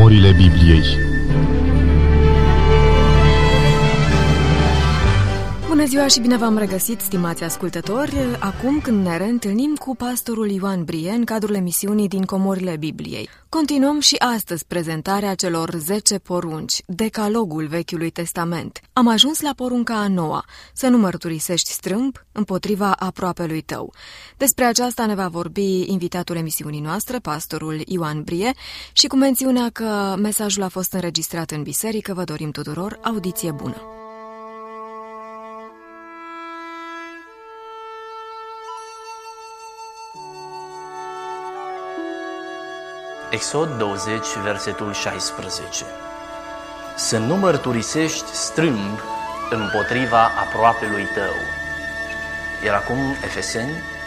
Comorile Bibliei. Bună ziua și bine v-am regăsit, stimați ascultători, acum când ne reîntâlnim cu pastorul Ioan Brie în cadrul emisiunii din Comorile Bibliei. Continuăm și astăzi prezentarea celor 10 porunci, decalogul Vechiului Testament. Am ajuns la porunca a 9-a, să nu mărturisești strâmb împotriva aproapelui tău. Despre aceasta ne va vorbi invitatul emisiunii noastre, pastorul Ioan Brie, și cu mențiunea că mesajul a fost înregistrat în biserică, vă dorim tuturor audiție bună. Exod 20, versetul 16. Să nu mărturisești strâmb împotriva aproapelui tău. Iar acum, Efeseni,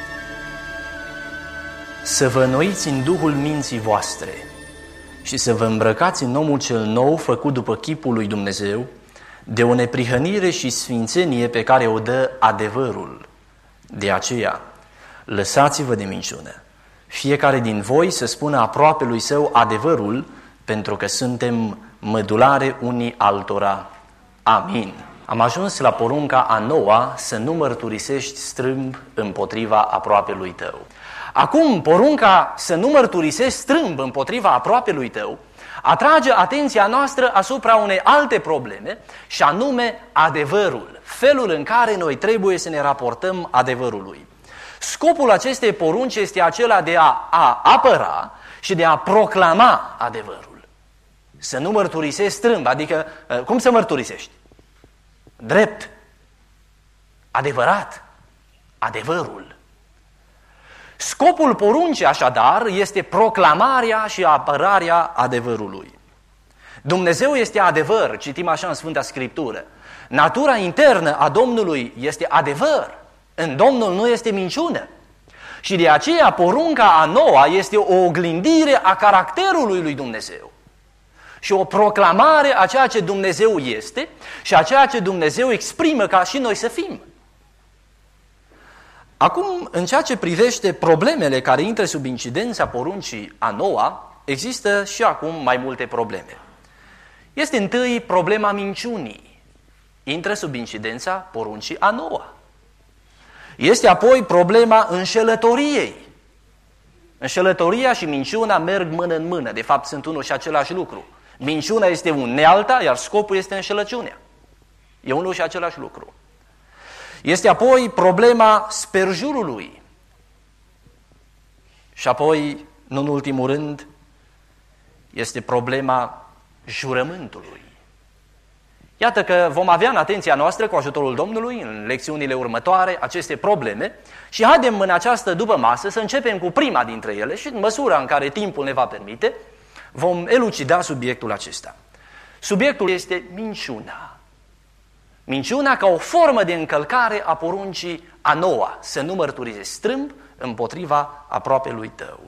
să vă înnoiți în duhul minții voastre și să vă îmbrăcați în omul cel nou făcut după chipul lui Dumnezeu, de o neprihănire și sfințenie pe care o dă adevărul. De aceea, lăsați-vă de minciună. Fiecare din voi să spună aproapelui său adevărul, pentru că suntem mădulare unii altora. Amin. Am ajuns la porunca a 9-a, să nu mărturisești strâmb împotriva aproapelui tău. Acum, porunca să nu mărturisești strâmb împotriva aproapelui tău atrage atenția noastră asupra unei alte probleme, și anume adevărul, felul în care noi trebuie să ne raportăm adevărului. Scopul acestei porunci este acela de a apăra și de a proclama adevărul. Să nu mărturisești strâmb, adică cum să mărturisești? Drept, adevărat, adevărul. Scopul poruncii, așadar, este proclamarea și apărarea adevărului. Dumnezeu este adevăr, citim așa în Sfânta Scriptură. Natura internă a Domnului este adevăr. În Domnul nu este minciună. Și de aceea porunca a 9-a este o oglindire a caracterului lui Dumnezeu. Și o proclamare a ceea ce Dumnezeu este și a ceea ce Dumnezeu exprimă ca și noi să fim. Acum, în ceea ce privește problemele care intră sub incidența poruncii a 9-a, există și acum mai multe probleme. Este întâi problema minciunii. Intră sub incidența poruncii a 9-a. Este apoi problema înșelătoriei. Înșelătoria și minciuna merg mână în mână. De fapt, sunt unul și același lucru. Minciuna este unealta, iar scopul este înșelăciunea. E unul și același lucru. Este apoi problema sperjurului. Și apoi, nu în ultimul rând, este problema jurământului. Iată că vom avea în atenția noastră, cu ajutorul Domnului, în lecțiunile următoare, aceste probleme și haidem în această dupămasă să începem cu prima dintre ele și, în măsura în care timpul ne va permite, vom elucida subiectul acesta. Subiectul este minciuna. Minciuna ca o formă de încălcare a poruncii a 9-a, să nu mărturisești strâmb împotriva aproapelui tău.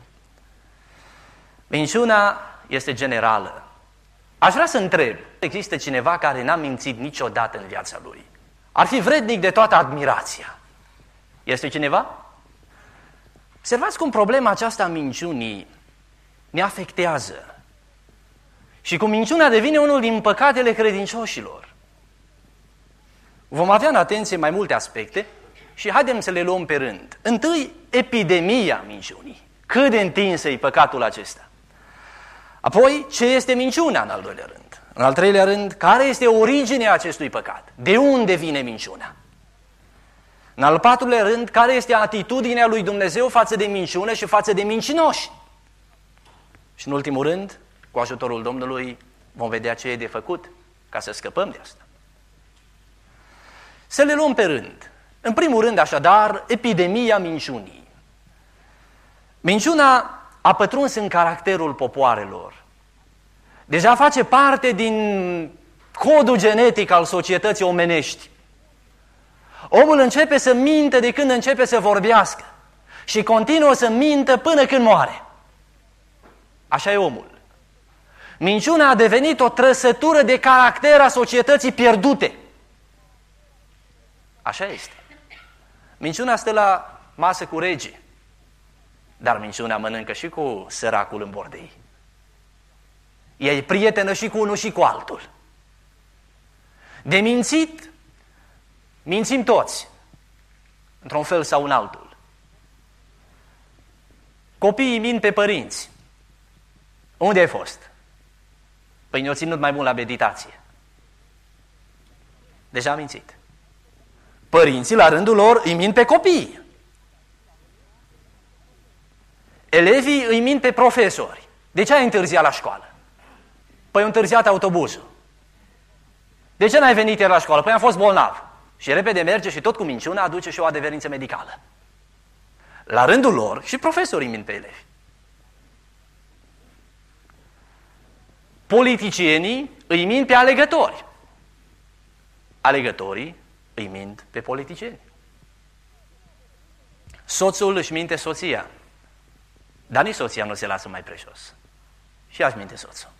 Minciuna este generală. Aș vrea să întreb, există cineva care n-a mințit niciodată în viața lui? Ar fi vrednic de toată admirația. Este cineva? Observați cum problema aceasta a minciunii ne afectează. Și cum minciuna devine unul din păcatele credincioșilor. Vom avea în atenție mai multe aspecte și haidem să le luăm pe rând. Întâi, epidemia minciunii. Cât de întinsă e păcatul acesta? Apoi, ce este minciuna în al doilea rând? În al treilea rând, care este originea acestui păcat? De unde vine minciuna? În al patrulea rând, care este atitudinea lui Dumnezeu față de minciună și față de mincinoși? Și în ultimul rând, cu ajutorul Domnului, vom vedea ce e de făcut ca să scăpăm de asta. Să le luăm pe rând. În primul rând, așadar, epidemia minciunii. Minciuna a pătruns în caracterul popoarelor. Deja face parte din codul genetic al societății omenești. Omul începe să mintă de când începe să vorbească și continuă să mintă până când moare. Așa e omul. Minciuna a devenit o trăsătură de caracter a societății pierdute. Așa este. Minciuna stă la masă cu regii. Dar minciuna mănâncă și cu săracul în bordei. Ea e prietenă și cu unul și cu altul. De mințit, mințim toți, într-un fel sau în altul. Copiii mint pe părinți. Unde ai fost? Păi ne-o ținut mai mult la meditație. Deja am mințit. Părinții, la rândul lor, îi mint pe copii. Elevii îi mint pe profesori. De ce ai întârziat la școală? Păi a întârziat autobuzul. De ce n-ai venit ieri la școală? Păi am fost bolnav. Și repede merge și tot cu minciuna aduce și o adeverință medicală. La rândul lor și profesorii mint pe elevi. Politicienii îi mint pe alegători. Alegătorii îi mint pe politicieni. Soțul își minte soția. Dar nici soția nu se lasă mai preșos. Și ea își minte soțul.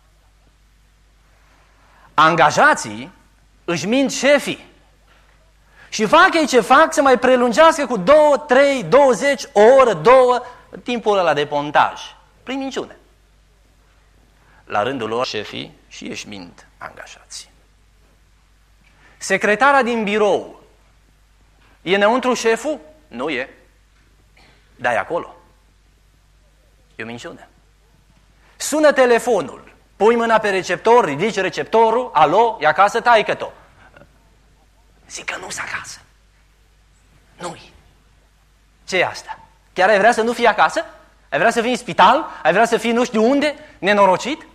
Angajații își mint șefii. Și fac ei ce fac să mai prelungească cu 2, 3, 20, o oră, 2, timpul ăla de pontaj. Prin minciune. La rândul lor, șefii și își mint angajații. Secretara din birou e înăuntru șeful? Nu e. Dar e acolo. E o minciună. Sună telefonul. Pui mâna pe receptor, ridici receptorul. Alo, e acasă taică-to. Zic că nu-s acasă. Nu-i. Ce e asta? Chiar ai vrea să nu fii acasă? Ai vrea să fii în spital? Ai vrea să fii nu știu unde? Nenorocit?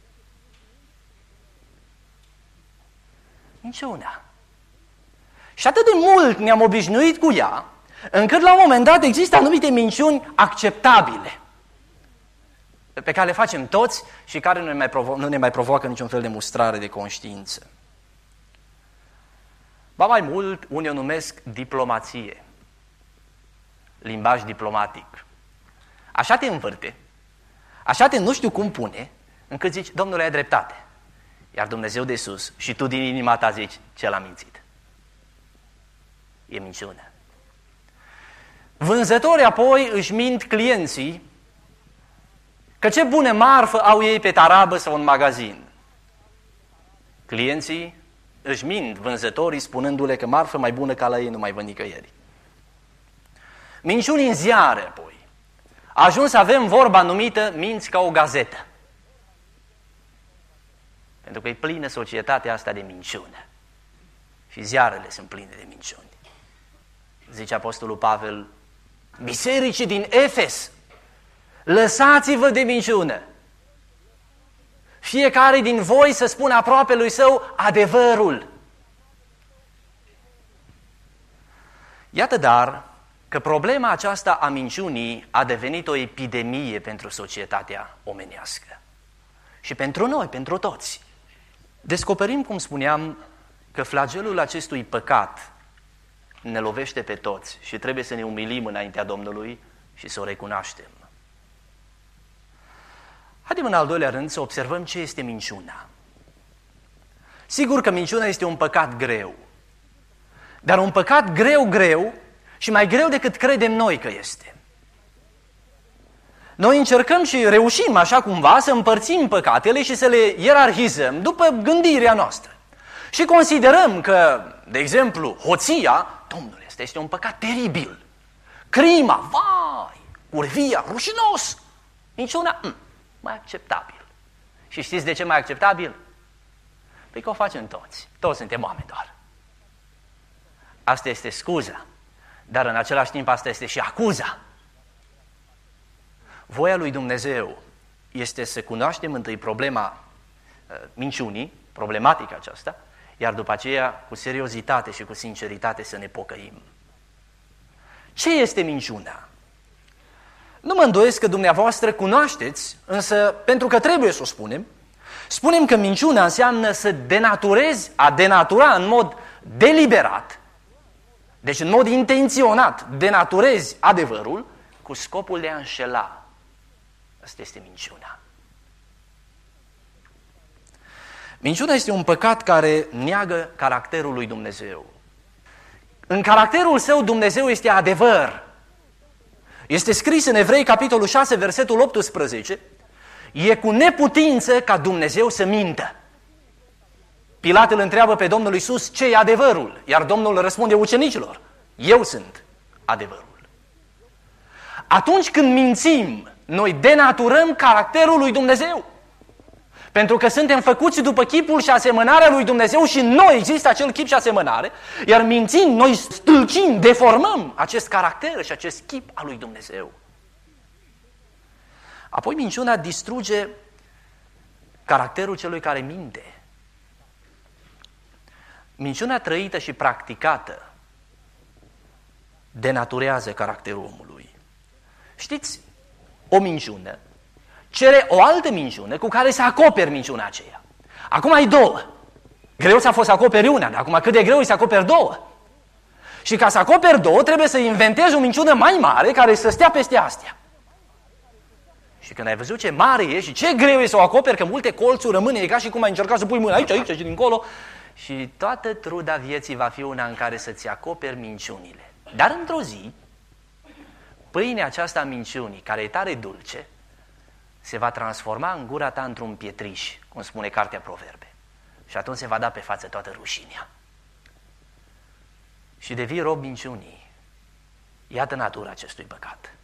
Minciuna. Și atât de mult ne-am obișnuit cu ea, încât la un moment dat există anumite minciuni acceptabile, pe care le facem toți și care nu ne mai provoacă niciun fel de mustrare de conștiință. Ba mai mult, unii o numesc diplomație, limbaj diplomatic. Așa te învârte, așa te nu știu cum pune, încât zici, Domnule, ai dreptate. Iar Dumnezeu de sus și tu din inima ta zici, cel a mințit. E minciună. Vânzătorii apoi își mint clienții că ce bună marfă au ei pe tarabă sau în magazin. Clienții își mint vânzătorii spunându-le că marfă mai bună ca la ei nu mai văd nicăieri. Minciuni în ziare apoi. A ajuns să avem vorba numită minți ca o gazetă. Pentru că e plină societatea asta de minciună. Și ziarele sunt pline de minciuni. Zice Apostolul Pavel, bisericii din Efes, lăsați-vă de minciună. Fiecare din voi să spună aproape lui său adevărul. Iată dar că problema aceasta a minciunii a devenit o epidemie pentru societatea omenească. Și pentru noi, pentru toți. Descoperim, cum spuneam, că flagelul acestui păcat ne lovește pe toți și trebuie să ne umilim înaintea Domnului și să o recunoaștem. Haideți în al doilea rând să observăm ce este minciuna. Sigur că minciuna este un păcat greu, dar un păcat greu și mai greu decât credem noi că este. Noi încercăm și reușim așa cumva să împărțim păcatele și să le ierarhizăm după gândirea noastră. Și considerăm că, de exemplu, hoția, Domnule, este un păcat teribil. Crima, vai, curvia, rușinos. Minciuna, mai acceptabil. Și știți de ce mai acceptabil? Păi că o facem toți. Toți suntem oameni doar. Asta este scuza, dar în același timp asta este și acuza. Voia lui Dumnezeu este să cunoaștem întâi problema minciunii, problematica aceasta, iar după aceea, cu seriozitate și cu sinceritate, să ne pocăim. Ce este minciuna? Nu mă îndoiesc că dumneavoastră cunoașteți, însă, pentru că trebuie să o spunem că minciuna înseamnă să denaturezi, a denatura în mod deliberat, deci în mod intenționat, denaturezi adevărul cu scopul de a înșela. Asta este minciuna. Minciuna este un păcat care neagă caracterul lui Dumnezeu. În caracterul său Dumnezeu este adevăr. Este scris în Evrei, capitolul 6, versetul 18, e cu neputință ca Dumnezeu să mintă. Pilat îl întreabă pe Domnul Iisus ce e adevărul, iar Domnul răspunde ucenicilor: eu sunt adevărul. Atunci când mințim, noi denaturăm caracterul lui Dumnezeu. Pentru că suntem făcuți după chipul și asemănarea lui Dumnezeu și în noi există acel chip și asemănare, iar mințind, noi stâlcim, deformăm acest caracter și acest chip al lui Dumnezeu. Apoi minciuna distruge caracterul celui care minte. Minciuna trăită și practicată denaturează caracterul omului. Știți, o minciună cere o altă minciună cu care să acoperi minciuna aceea. Acum ai două. Greu ți-a fost să acoperi una, dar acum cât de greu e să acoperi două. Și ca să acoperi două, trebuie să inventezi o minciună mai mare care să stea peste astea. Și când ai văzut ce mare e și ce greu e să o acoperi, că multe colțuri rămâne, e ca și cum ai încercat să pui mâna aici, aici și dincolo, și toată truda vieții va fi una în care să-ți acoperi minciunile. Dar într-o zi, pâinea aceasta a minciunii, care e tare dulce, se va transforma în gura ta într-un pietriș, cum spune Cartea Proverbe. Și atunci se va da pe față toată rușinea. Și devii rob minciunii. Iată natura acestui păcat.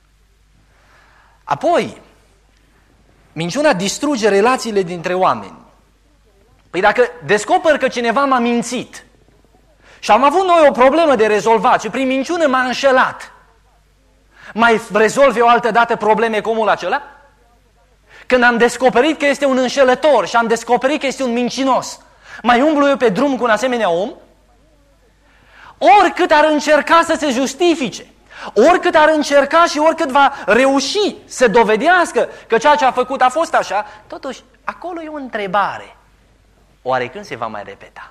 Apoi, minciuna distruge relațiile dintre oameni. Păi dacă descoper că cineva m-a mințit și am avut noi o problemă de rezolvat și prin minciună m-a înșelat, mai rezolv eu altă dată probleme cu omul acela? Când am descoperit că este un înșelător și am descoperit că este un mincinos, mai umblu eu pe drum cu un asemenea om? Oricât ar încerca să se justifice, oricât ar încerca și oricât va reuși să dovedească că ceea ce a făcut a fost așa, totuși acolo e o întrebare. Oare când se va mai repeta?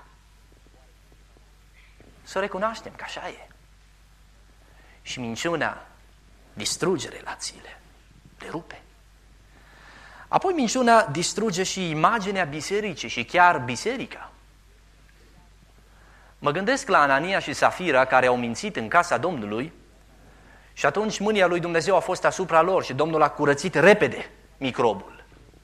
Să recunoaștem că așa e. Și minciuna distruge relațiile, le rupe. Apoi minciuna distruge și imaginea bisericii și chiar biserica. Mă gândesc la Anania și Safira, care au mințit în casa Domnului și atunci mânia lui Dumnezeu a fost asupra lor și Domnul a curățit repede microbul.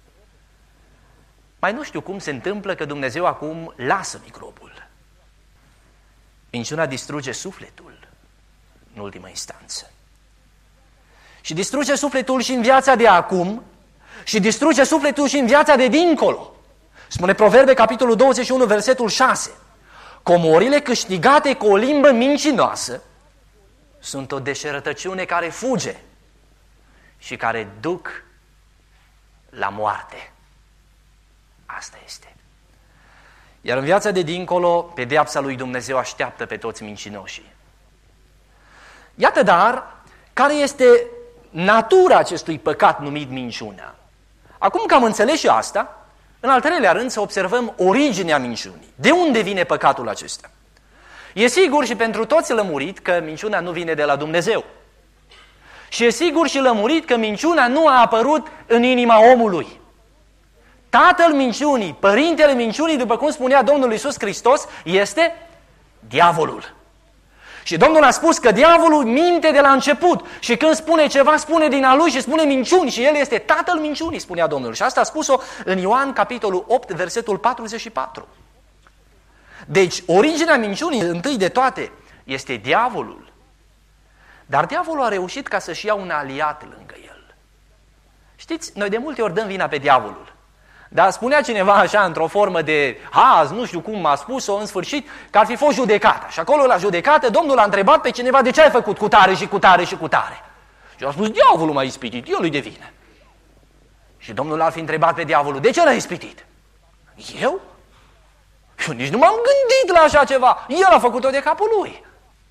Mai nu știu cum se întâmplă că Dumnezeu acum lasă microbul. Minciuna distruge sufletul în ultima instanță. Și distruge sufletul și în viața de acum și distruge sufletul și în viața de dincolo. Spune Proverbe, capitolul 21, versetul 6. Comorile câștigate cu o limbă mincinoasă sunt o deșerătăciune care fuge și care duc la moarte. Asta este. Iar în viața de dincolo, pedeapsa lui Dumnezeu așteaptă pe toți mincinoșii. Iată dar, care este natura acestui păcat numit minciuna. Acum că am înțeles și asta, în al treilea rând să observăm originea minciunii. De unde vine păcatul acesta? E sigur și pentru toți lămurit că minciuna nu vine de la Dumnezeu. Și e sigur și lămurit că minciuna nu a apărut în inima omului. Tatăl minciunii, părintele minciunii, după cum spunea Domnul Iisus Hristos, este diavolul. Și Domnul a spus că diavolul minte de la început și când spune ceva, spune din a lui și spune minciuni și el este tatăl minciunii, spunea Domnul. Și asta a spus-o în Ioan, capitolul 8, versetul 44. Deci, originea minciunii, întâi de toate, este diavolul. Dar diavolul a reușit ca să-și ia un aliat lângă el. Știți, noi de multe ori dăm vina pe diavolul. Dar spunea cineva așa, într-o formă de haz, nu știu cum a spus-o, în sfârșit, că ar fi fost judecata. Și acolo, la judecată, Domnul a întrebat pe cineva de ce ai făcut cu tare și cu tare și cu tare. Și a spus, diavolul m-a ispitit, eu nu-i de vină. Și Domnul ar fi întrebat pe diavolul, de ce l-ai ispitit? Eu? Eu nici nu m-am gândit la așa ceva. El a făcut-o de capul lui.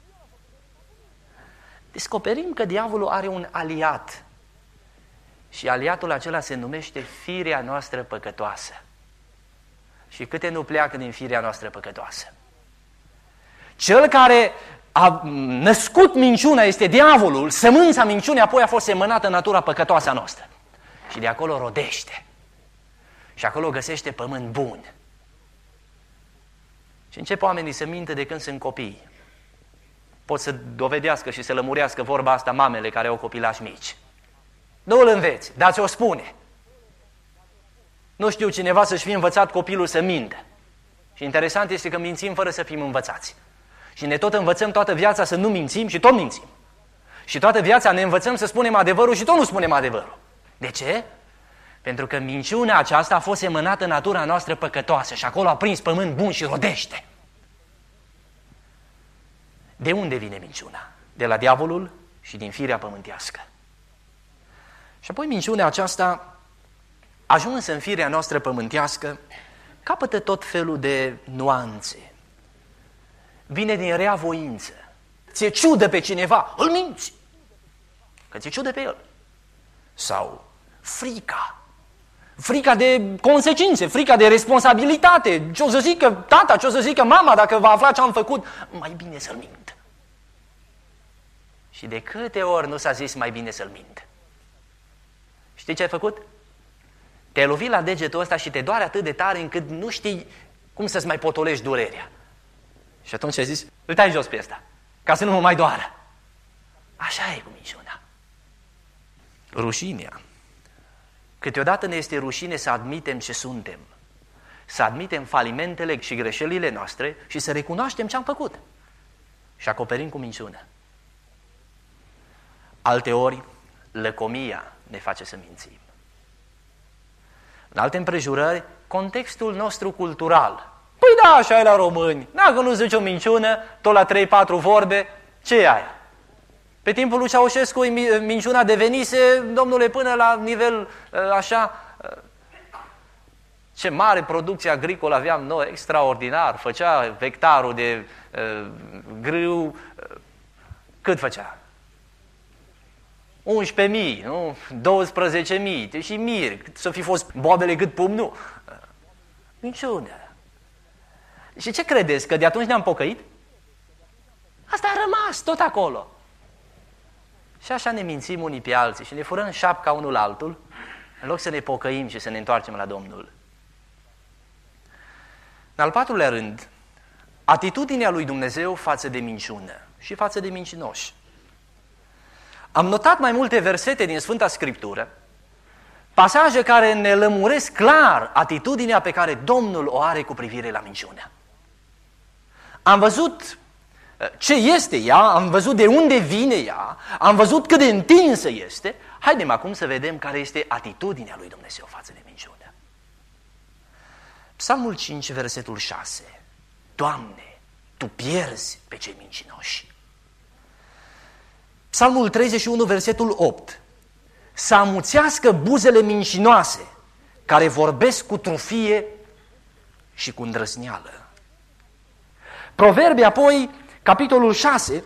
Descoperim că diavolul are un aliat. Și aliatul acela se numește firea noastră păcătoasă. Și câte nu pleacă din firea noastră păcătoasă? Cel care a născut minciuna este diavolul, sămânța minciunii apoi a fost semănată în natura păcătoasă a noastră. Și de acolo rodește. Și acolo găsește pământ bun. Și încep oamenii să mintă de când sunt copii. Pot să dovedească și să lămurească vorba asta mamele care au copilași mici. Nu îl înveți, dar ți-o spune. Nu știu, cineva să-și fi învățat copilul să mintă. Și interesant este că mințim fără să fim învățați. Și ne tot învățăm toată viața să nu mințim și tot mințim. Și toată viața ne învățăm să spunem adevărul și tot nu spunem adevărul. De ce? Pentru că minciuna aceasta a fost semănată în natura noastră păcătoasă și acolo a prins pământ bun și rodește. De unde vine minciuna? De la diavolul și din firea pământească. Și apoi minciunea aceasta, ajuns în firea noastră pământească, capătă tot felul de nuanțe. Vine din rea voință. Ți-e ciudă pe cineva, îl minți. Că ți-e ciudă pe el. Sau frica. Frica de consecințe, frica de responsabilitate. Ce o să zică tata, ce o să zică mama dacă va afla ce am făcut? Mai bine să-l mint. Și de câte ori nu s-a zis mai bine să-l mint? Știi ce ai făcut? Te-ai lovit la degetul ăsta și te doare atât de tare încât nu știi cum să-ți mai potolești durerea. Și atunci ai zis, îl tai jos pe ăsta, ca să nu mă mai doară. Așa e cu minciuna. Rușinea. Câteodată ne este rușine să admitem ce suntem, să admitem falimentele și greșelile noastre și să recunoaștem ce am făcut. Și acoperim cu minciună. Alteori, lăcomia ne face să mințim. În alte împrejurări, contextul nostru cultural. Păi da, așa e la români. Dacă nu zici o minciună, tot la 3-4 vorbe, ce e aia? Pe timpul lui Ceaușescu minciuna devenise, domnule, până la nivel așa, ce mare producție agricolă aveam noi, extraordinar, făcea hectarul de grâu, cât făcea? 11.000, nu? 12.000, și miri, să fi fost boabele cât pumnul. Minciună. Și ce credeți, că de atunci ne-am pocăit? Asta a rămas tot acolo. Și așa ne mințim unii pe alții și ne furăm șapca unul altul, în loc să ne pocăim și să ne întoarcem la Domnul. În al patrulea rând, atitudinea lui Dumnezeu față de minciună și față de mincinoși. Am notat mai multe versete din Sfânta Scriptură, pasaje care ne lămuresc clar atitudinea pe care Domnul o are cu privire la minciunea. Am văzut ce este ea, am văzut de unde vine ea, am văzut cât de întinsă este. Haidem acum să vedem care este atitudinea lui Dumnezeu față de minciună. Psalmul 5, versetul 6. Doamne, Tu pierzi pe cei mincinoși. Psalmul 31, versetul 8. Să amuțească buzele mincinoase, care vorbesc cu trufie și cu îndrăzneală. Proverbe apoi, capitolul 6,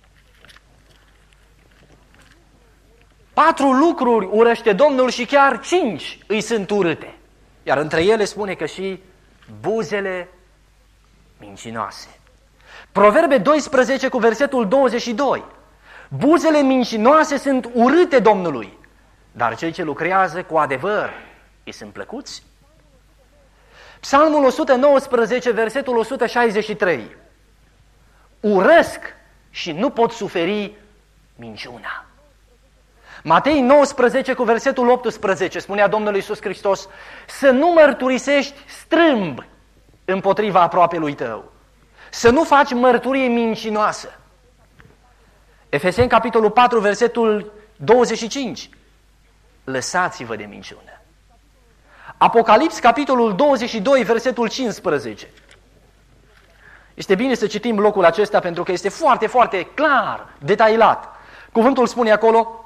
4 lucruri urăște Domnul și chiar 5 îi sunt urâte. Iar între ele spune că și buzele mincinoase. Proverbe 12 cu versetul 22. Buzele mincinoase sunt urâte Domnului, dar cei ce lucrează cu adevăr îi sunt plăcuți. Psalmul 119, versetul 163. Urăsc și nu pot suferi minciuna. Matei 19 cu versetul 18 spunea Domnul Iisus Hristos: să nu mărturisești strâmb împotriva aproapelui tău, să nu faci mărturie mincinoasă. Efeseni capitolul 4 versetul 25. Lăsați-vă de minciună. Apocalips capitolul 22 versetul 15. Este bine să citim locul acesta pentru că este foarte, foarte clar, detaliat. Cuvântul spune acolo,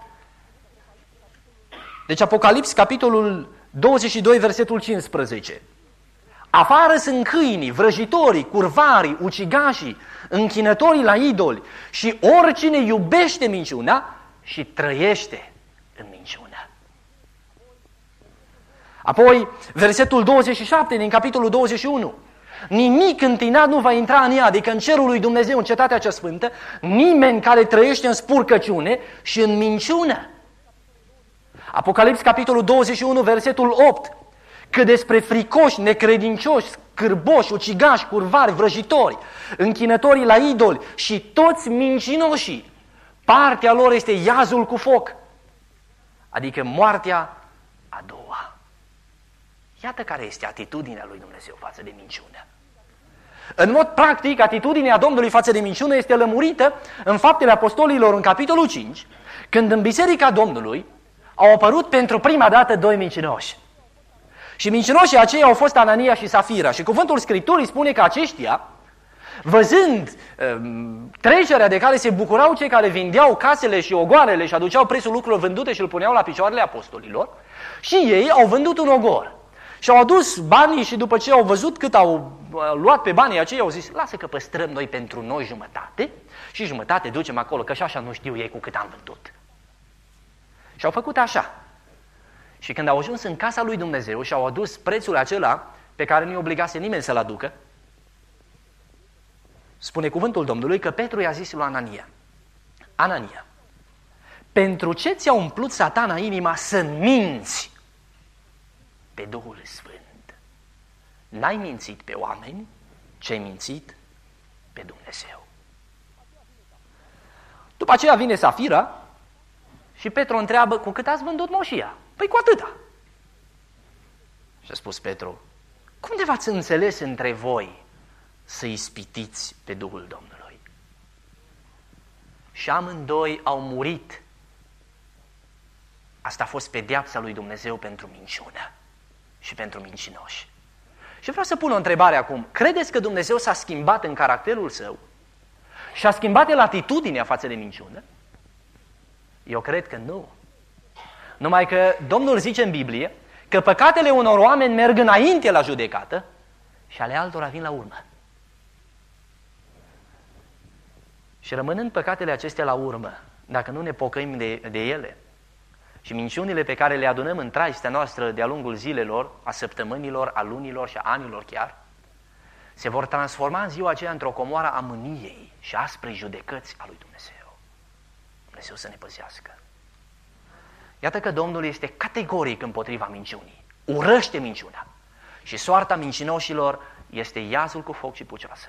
deci Apocalips capitolul 22 versetul 15. Afară sunt câinii, vrăjitorii, curvarii, ucigașii, închinătorii la idoli și oricine iubește minciuna și trăiește în minciună. Apoi, versetul 27 din capitolul 21. Nimic întinat nu va intra în ea, adică în cerul lui Dumnezeu, în cetatea cea sfântă, nimeni care trăiește în spurcăciune și în minciună. Apocalips, capitolul 21, versetul 8. Că despre fricoși, necredincioși, scârboși, ucigași, curvari, vrăjitori, închinătorii la idoli și toți mincinoșii, partea lor este iazul cu foc, adică moartea a doua. Iată care este atitudinea lui Dumnezeu față de minciună. În mod practic, atitudinea Domnului față de minciună este lămurită în Faptele Apostolilor, în capitolul 5, când în Biserica Domnului au apărut pentru prima dată doi mincinoși. Și mincinoșii aceia au fost Anania și Safira. Și cuvântul Scripturii spune că aceștia, văzând trecerea de care se bucurau cei care vindeau casele și ogoarele și aduceau prețul lucrurilor vândute și îl puneau la picioarele apostolilor, și ei au vândut un ogor. Și au adus banii și după ce au văzut cât au luat pe banii aceia, au zis, lasă că păstrăm noi pentru noi jumătate și jumătate ducem acolo, că și așa nu știu ei cu cât am vândut. Și au făcut așa. Și când au ajuns în casa lui Dumnezeu și au adus prețul acela pe care nu-i obligase nimeni să-l aducă, spune cuvântul Domnului că Petru i-a zis lui Anania, Anania, pentru ce ți-a umplut Satana inima să minți pe Duhul Sfânt? N-ai mințit pe oameni, ci ai mințit pe Dumnezeu. După aceea vine Safira și Petru întreabă, cu cât ați vândut moșia? Păi cu atâta. Și a spus Petru, cum de v-ați înțeles între voi să ispitiți pe Duhul Domnului? Și amândoi au murit. Asta a fost pedeapsa lui Dumnezeu pentru minciună și pentru mincinoși. Și vreau să pun o întrebare acum. Credeți că Dumnezeu s-a schimbat în caracterul său și a schimbat el atitudinea față de minciună? Eu cred că nu. Numai că Domnul zice în Biblie că păcatele unor oameni merg înainte la judecată și ale altora vin la urmă. Și rămânând păcatele acestea la urmă, dacă nu ne pocăim de ele și minciunile pe care le adunăm în traistea noastră de-a lungul zilelor, a săptămânilor, a lunilor și a anilor chiar, se vor transforma în ziua aceea într-o comoară a mâniei și asprei judecăți a lui Dumnezeu. Dumnezeu să ne păzească. Iată că Domnul este categoric împotriva minciunii. Urăște minciuna. Și soarta mincinoșilor este iazul cu foc și pucioasă.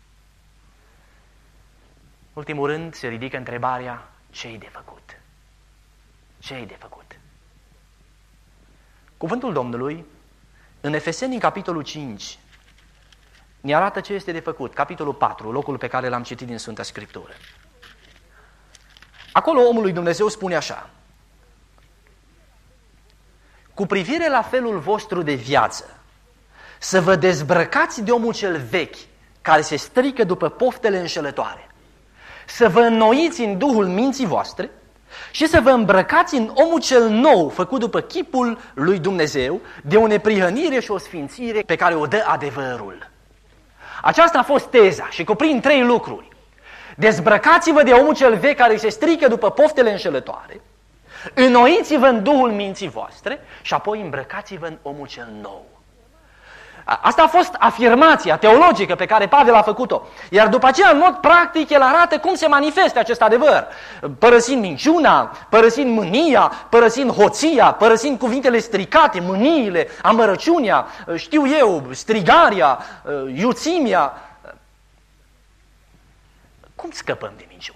Ultimul rând se ridică întrebarea, ce-i de făcut? Ce-i de făcut? Cuvântul Domnului, în Efeseni, în capitolul 5, ne arată ce este de făcut. Capitolul 4, locul pe care l-am citit din Sfânta Scriptură. Acolo omul lui Dumnezeu spune așa, cu privire la felul vostru de viață, să vă dezbrăcați de omul cel vechi, care se strică după poftele înșelătoare, să vă înnoiți în Duhul minții voastre și să vă îmbrăcați în omul cel nou, făcut după chipul lui Dumnezeu, de o neprihănire și o sfințire pe care o dă adevărul. Aceasta a fost teza și cuprind 3 lucruri. Dezbrăcați-vă de omul cel vechi care se strică după poftele înșelătoare, înnoiți-vă în Duhul minții voastre și apoi îmbrăcați-vă în omul cel nou. Asta a fost afirmația teologică pe care Pavel a făcut-o. Iar după aceea, în mod practic, el arată cum se manifestă acest adevăr. Părăsind minciuna, părăsind mânia, părăsind hoția, părăsind cuvintele stricate, mâniile, amărăciunea, știu eu, strigarea, iuțimea. Cum scăpăm de minciună?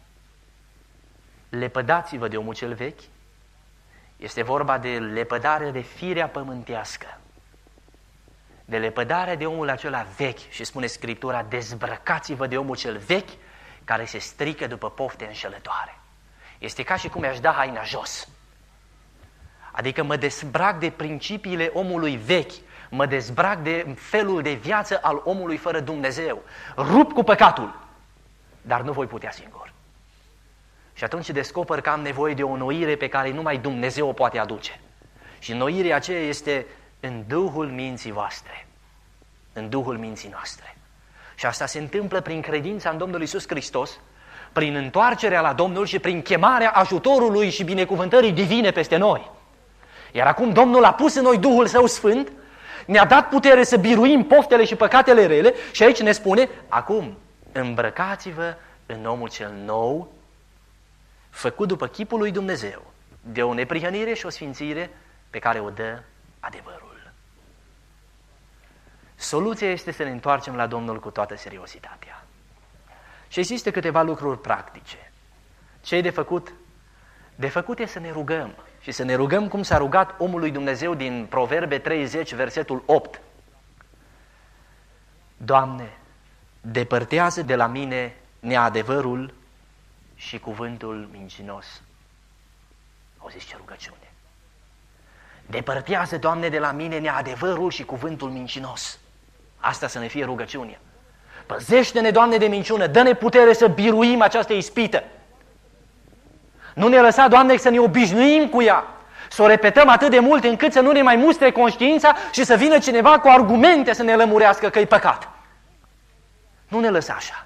Lepădați-vă de omul cel vechi. Este vorba de lepădare de firea pământească. De lepădare de omul acela vechi. Și spune Scriptura, dezbrăcați-vă de omul cel vechi care se strică după pofte înșelătoare. Este ca și cum i-aș da haina jos. Adică mă dezbrac de principiile omului vechi, mă dezbrac de felul de viață al omului fără Dumnezeu. Rup cu păcatul, dar nu voi putea singur. Și atunci descoper că am nevoie de o înnoire pe care numai Dumnezeu o poate aduce. Și înnoirea aceea este în Duhul minții voastre, în Duhul minții noastre. Și asta se întâmplă prin credința în Domnul Iisus Hristos, prin întoarcerea la Domnul și prin chemarea ajutorului și binecuvântării divine peste noi. Iar acum Domnul a pus în noi Duhul Său Sfânt, ne-a dat putere să biruim poftele și păcatele rele și aici ne spune, acum îmbrăcați-vă în omul cel nou, făcut după chipul lui Dumnezeu, de o neprihănire și o sfințire pe care o dă adevărul. Soluția este să ne întoarcem la Domnul cu toată seriozitatea. Și există câteva lucruri practice. Ce e de făcut? De făcut e să ne rugăm. Și și să ne rugăm cum s-a rugat omul lui Dumnezeu din Proverbe 30, versetul 8. Doamne, depărtează de la mine neadevărul și cuvântul mincinos. Auziți ce rugăciune? Depărtează, Doamne, de la mine neadevărul și cuvântul mincinos. Asta să ne fie rugăciunea. Păzește-ne, Doamne, de minciună, dă-ne putere să biruim această ispită. Nu ne lăsa, Doamne, să ne obișnuim cu ea, să o repetăm atât de mult încât să nu ne mai mustre conștiința și să vină cineva cu argumente să ne lămurească că e păcat. Nu ne lăsa așa.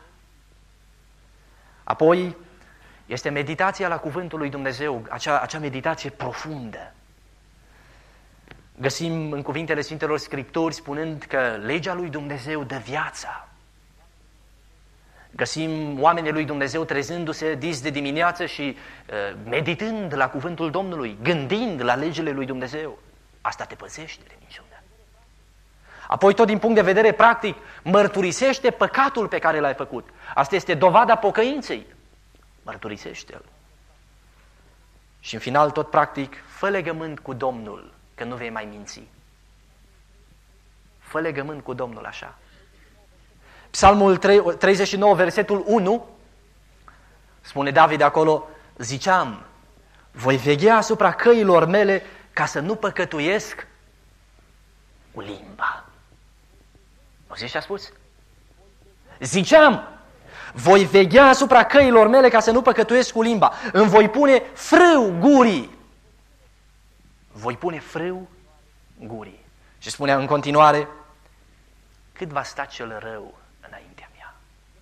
Apoi este meditația la cuvântul lui Dumnezeu, acea meditație profundă. Găsim în cuvintele Sfintelor Scripturi spunând că legea lui Dumnezeu dă viața. Găsim oamenii lui Dumnezeu trezându-se dis de dimineață și meditând la cuvântul Domnului, gândind la legile lui Dumnezeu. Asta te păzește de minciună. Apoi, tot din punct de vedere practic, mărturisește păcatul pe care l-ai făcut. Asta este dovada pocăinței. Mărturisește-l. Și în final, tot practic, fă legământ cu Domnul, că nu vei mai minți. Fă legământ cu Domnul așa. Psalmul 39, versetul 1, spune David acolo, ziceam, voi veghea asupra căilor mele ca să nu păcătuiesc cu limba. Auziți ce a spus? Ziceam, voi veghea asupra căilor mele ca să nu păcătuiesc cu limba. Îmi voi pune frâu gurii. Voi pune frâu gurii. Și spunea în continuare, cât va sta cel rău înaintea mea.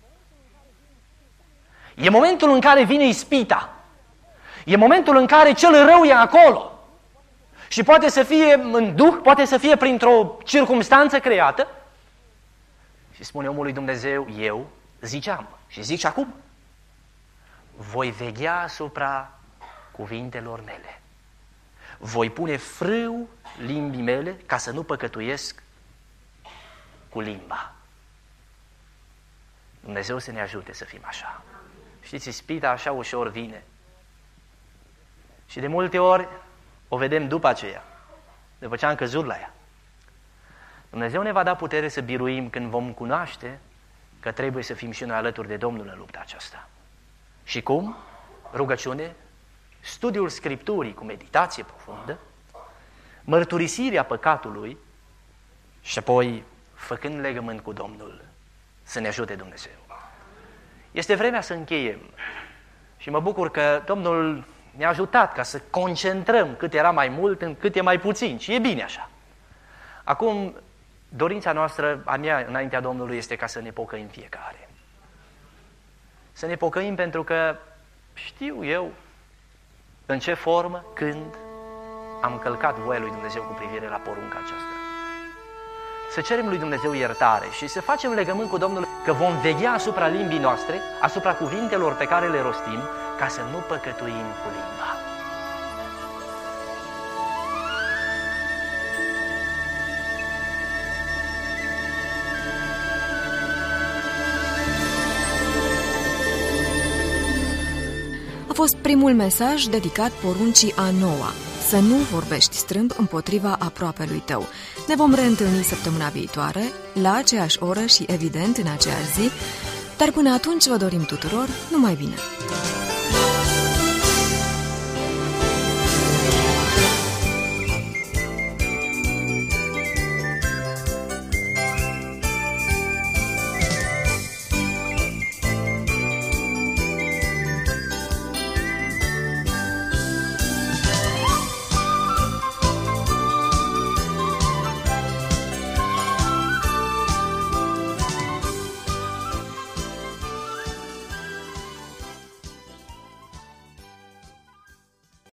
E momentul în care vine ispita. E momentul în care cel rău e acolo. Și poate să fie în duh, poate să fie printr-o circumstanță creată. Și spune omul lui Dumnezeu, eu ziceam și zic și acum, voi veghea asupra cuvintelor mele. Voi pune frâu limbii mele ca să nu păcătuiesc cu limba. Dumnezeu să ne ajute să fim așa. Știți, ispita așa ușor vine. Și de multe ori o vedem după aceea, după ce am căzut la ea. Dumnezeu ne va da putere să biruim când vom cunoaște că trebuie să fim și noi alături de Domnul în lupta aceasta. Și cum? Rugăciune, studiul Scripturii cu meditație profundă, mărturisirea păcatului și apoi făcând legământ cu Domnul, să ne ajute Dumnezeu. Este vremea să încheiem și mă bucur că Domnul ne-a ajutat ca să concentrăm cât era mai mult în cât e mai puțin și e bine așa. Acum, dorința noastră, a mea, înaintea Domnului, este ca să ne pocăim fiecare. Să ne pocăim pentru că știu eu în ce formă, când am călcat voia lui Dumnezeu cu privire la porunca aceasta. Să cerem lui Dumnezeu iertare și să facem legământ cu Domnul că vom veghea asupra limbii noastre, asupra cuvintelor pe care le rostim, ca să nu păcătuim cu limba. A fost primul mesaj dedicat poruncii a noua, să nu vorbești strâmb împotriva aproapelui tău. Ne vom reîntâlni săptămâna viitoare, la aceeași oră și evident în aceeași zi, dar până atunci vă dorim tuturor numai bine!